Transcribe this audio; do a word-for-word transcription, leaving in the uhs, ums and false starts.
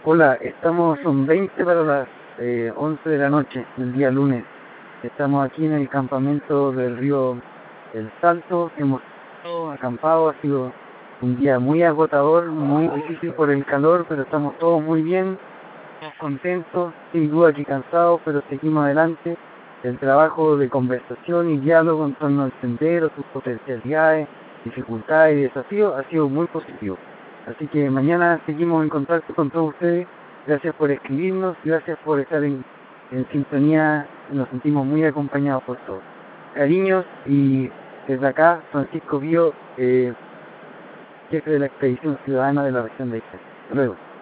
Hola, estamos, son veinte para las eh, once de la noche, el día lunes. Estamos aquí en el campamento del río El Salto. Hemos estado acampado, ha sido un día muy agotador, muy difícil por el calor, pero estamos todos muy bien, todos contentos, sin duda que cansados, pero seguimos adelante. El trabajo de conversación y diálogo en torno al sendero, sus potencialidades, dificultades y desafíos ha sido muy positivo. Así que mañana seguimos en contacto con todos ustedes. Gracias por escribirnos, gracias por estar en, en sintonía. Nos sentimos muy acompañados por todos. Cariños, y desde acá, Francisco Bío, eh, jefe de la Expedición Ciudadana de la región de Ica. Hasta luego.